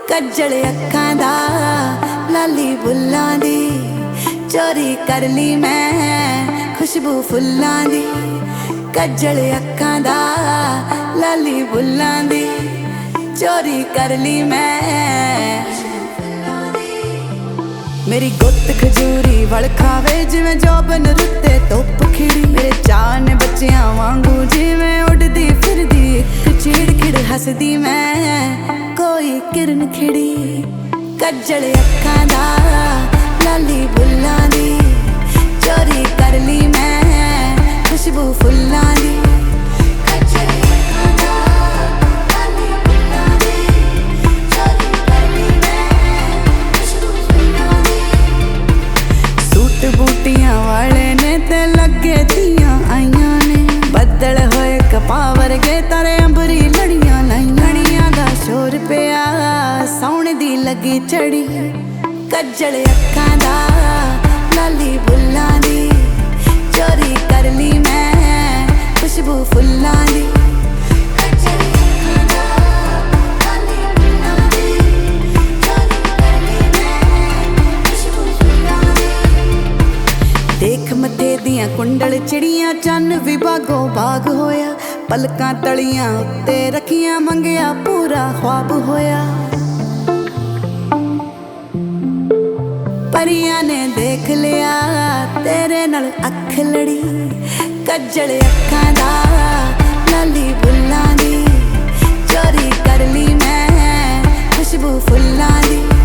कज्जल अखां दा लाली बुल्लां दी चोरी कर ली मैं खुशबू फुल्लां दी। कज्जल अखां दा लाली बुल्लां दी चोरी कर ली मैं। मेरी गुत्त खजूरी वल खावे जिवें जोबन रुत्ते धुप खिड़ी। मेरे चाह ने बच्चियां वांगू जिवें उड़दी फिरदी इक चिड़खिड़ हसदी मैं कोई किरण खिड़ी। कज्जल अखां दा लाली बुल्लां दी चोरी कर ली मैं खुशबू फुल्लां दी। बूटियां वाले ने ते लगे थियां आईयां ने बदल होए कपां वर्गे तारे अंबरी लड़ियां लाइयां। लड़ियां दा शोर पिया सौण दी लगी चढ़ी। कज्जल अखां दा लाली बुल्लां दी चोरी कर ली मैं खुशबू फुल्लां दी। देख मथे दियां कुंडल चिड़ियां चन्न भी बागो बाग होया। पलकां तलियां उत्ते रखियां मंगिया पूरा ख्वाब होया। परियां ने देख लिया तेरे नाल अख लड़ी। कज्जल अखां दा लाली बुल्लां दी चोरी कर ली मैं खुशबू फुल्लां दी।